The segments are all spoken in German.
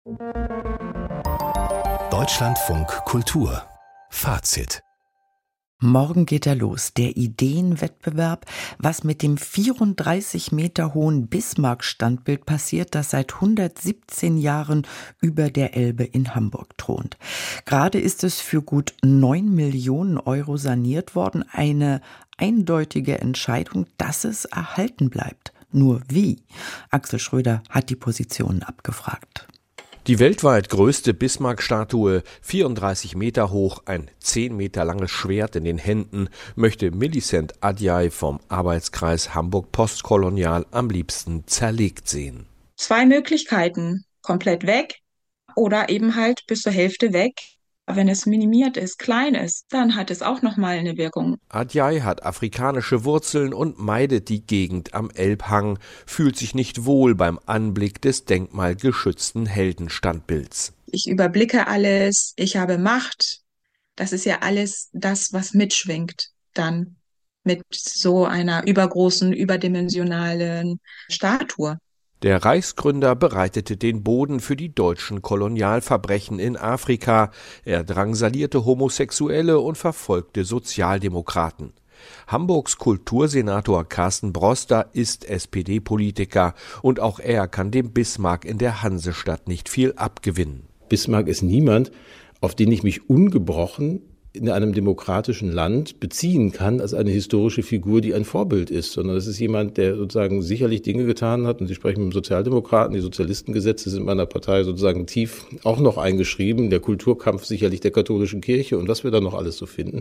Deutschlandfunk Kultur Fazit. Morgen geht er los, der Ideenwettbewerb, was mit dem 34 Meter hohen Bismarck-Standbild passiert, das seit 117 Jahren über der Elbe in Hamburg thront. Gerade ist es für gut 9 Millionen Euro saniert worden, eine eindeutige Entscheidung, dass es erhalten bleibt. Nur wie? Axel Schröder hat die Positionen abgefragt. Die weltweit größte Bismarck-Statue, 34 Meter hoch, ein 10 Meter langes Schwert in den Händen, möchte Millicent Adjei vom Arbeitskreis Hamburg Postkolonial am liebsten zerlegt sehen. 2 Möglichkeiten: komplett weg oder eben halt bis zur Hälfte weg. Wenn es minimiert ist, klein ist, dann hat es auch nochmal eine Wirkung. Adjei hat afrikanische Wurzeln und meidet die Gegend am Elbhang, fühlt sich nicht wohl beim Anblick des denkmalgeschützten Heldenstandbilds. Ich überblicke alles, ich habe Macht. Das ist ja alles das, was mitschwingt dann mit so einer übergroßen, überdimensionalen Statue. Der Reichsgründer bereitete den Boden für die deutschen Kolonialverbrechen in Afrika. Er drangsalierte Homosexuelle und verfolgte Sozialdemokraten. Hamburgs Kultursenator Carsten Broster ist SPD-Politiker und auch er kann dem Bismarck in der Hansestadt nicht viel abgewinnen. Bismarck ist niemand, auf den ich mich ungebrochen in einem demokratischen Land beziehen kann als eine historische Figur, die ein Vorbild ist, sondern das ist jemand, der sozusagen sicherlich Dinge getan hat, und Sie sprechen mit dem Sozialdemokraten, die Sozialistengesetze sind meiner Partei sozusagen tief auch noch eingeschrieben, der Kulturkampf sicherlich der katholischen Kirche und was wir da noch alles so finden.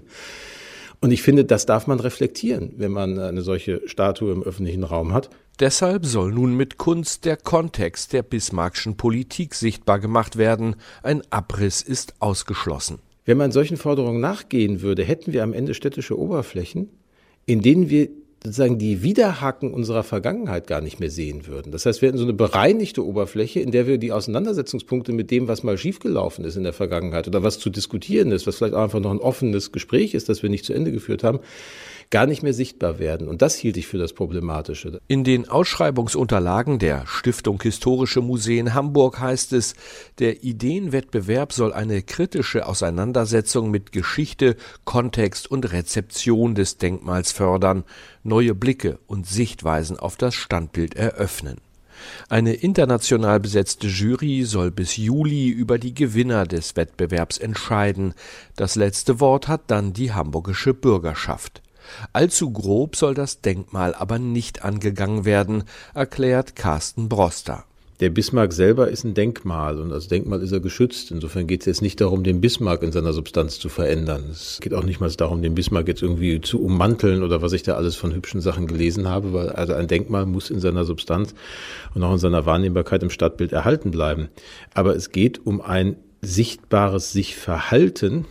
Und ich finde, das darf man reflektieren, wenn man eine solche Statue im öffentlichen Raum hat. Deshalb soll nun mit Kunst der Kontext der bismarckschen Politik sichtbar gemacht werden. Ein Abriss ist ausgeschlossen. Wenn man solchen Forderungen nachgehen würde, hätten wir am Ende städtische Oberflächen, in denen wir sozusagen die Widerhaken unserer Vergangenheit gar nicht mehr sehen würden. Das heißt, wir hätten so eine bereinigte Oberfläche, in der wir die Auseinandersetzungspunkte mit dem, was mal schiefgelaufen ist in der Vergangenheit oder was zu diskutieren ist, was vielleicht auch einfach noch ein offenes Gespräch ist, das wir nicht zu Ende geführt haben, gar nicht mehr sichtbar werden. Und das hielt ich für das Problematische. In den Ausschreibungsunterlagen der Stiftung Historische Museen Hamburg heißt es, der Ideenwettbewerb soll eine kritische Auseinandersetzung mit Geschichte, Kontext und Rezeption des Denkmals fördern, neue Blicke und Sichtweisen auf das Standbild eröffnen. Eine international besetzte Jury soll bis Juli über die Gewinner des Wettbewerbs entscheiden. Das letzte Wort hat dann die hamburgische Bürgerschaft. Allzu grob soll das Denkmal aber nicht angegangen werden, erklärt Carsten Broster. Der Bismarck selber ist ein Denkmal und als Denkmal ist er geschützt. Insofern geht es jetzt nicht darum, den Bismarck in seiner Substanz zu verändern. Es geht auch nicht mal darum, den Bismarck jetzt irgendwie zu ummanteln oder was ich da alles von hübschen Sachen gelesen habe, weil also ein Denkmal muss in seiner Substanz und auch in seiner Wahrnehmbarkeit im Stadtbild erhalten bleiben. Aber es geht um ein sichtbares Sich-Verhalten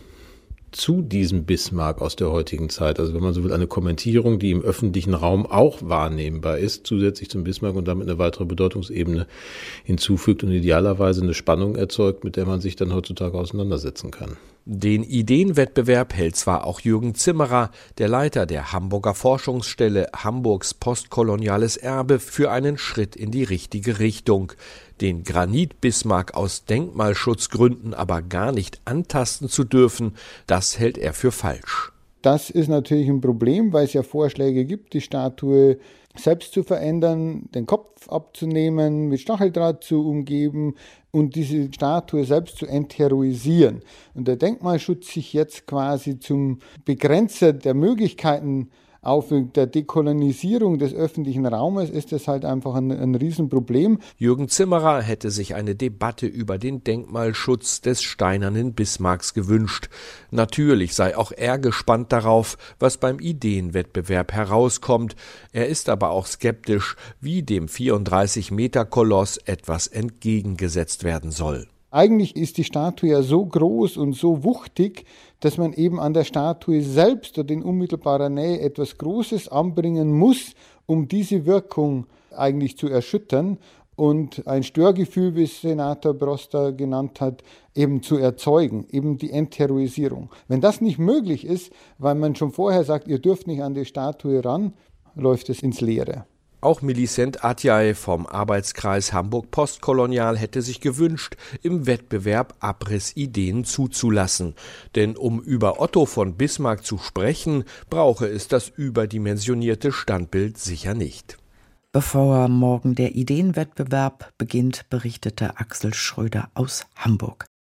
zu diesem Bismarck aus der heutigen Zeit. Also wenn man so will, eine Kommentierung, die im öffentlichen Raum auch wahrnehmbar ist, zusätzlich zum Bismarck und damit eine weitere Bedeutungsebene hinzufügt und idealerweise eine Spannung erzeugt, mit der man sich dann heutzutage auseinandersetzen kann. Den Ideenwettbewerb hält zwar auch Jürgen Zimmerer, der Leiter der Hamburger Forschungsstelle Hamburgs postkoloniales Erbe, für einen Schritt in die richtige Richtung. Den Granit-Bismarck aus Denkmalschutzgründen aber gar nicht antasten zu dürfen, das hält er für falsch. Das ist natürlich ein Problem, weil es ja Vorschläge gibt, die Statue selbst zu verändern, den Kopf abzunehmen, mit Stacheldraht zu umgeben und diese Statue selbst zu entheroisieren. Und der Denkmalschutz sich jetzt quasi zum Begrenzer der Möglichkeiten auf der Dekolonisierung des öffentlichen Raumes ist das halt einfach ein Riesenproblem. Jürgen Zimmerer hätte sich eine Debatte über den Denkmalschutz des steinernen Bismarcks gewünscht. Natürlich sei auch er gespannt darauf, was beim Ideenwettbewerb herauskommt. Er ist aber auch skeptisch, wie dem 34-Meter-Koloss etwas entgegengesetzt werden soll. Eigentlich ist die Statue ja so groß und so wuchtig, dass man eben an der Statue selbst oder in unmittelbarer Nähe etwas Großes anbringen muss, um diese Wirkung eigentlich zu erschüttern und ein Störgefühl, wie es Senator Broster genannt hat, eben zu erzeugen, eben die Entheroisierung. Wenn das nicht möglich ist, weil man schon vorher sagt, ihr dürft nicht an die Statue ran, läuft es ins Leere. Auch Millicent Atjay vom Arbeitskreis Hamburg Postkolonial hätte sich gewünscht, im Wettbewerb Abrissideen zuzulassen. Denn um über Otto von Bismarck zu sprechen, brauche es das überdimensionierte Standbild sicher nicht. Bevor morgen der Ideenwettbewerb beginnt, berichtete Axel Schröder aus Hamburg.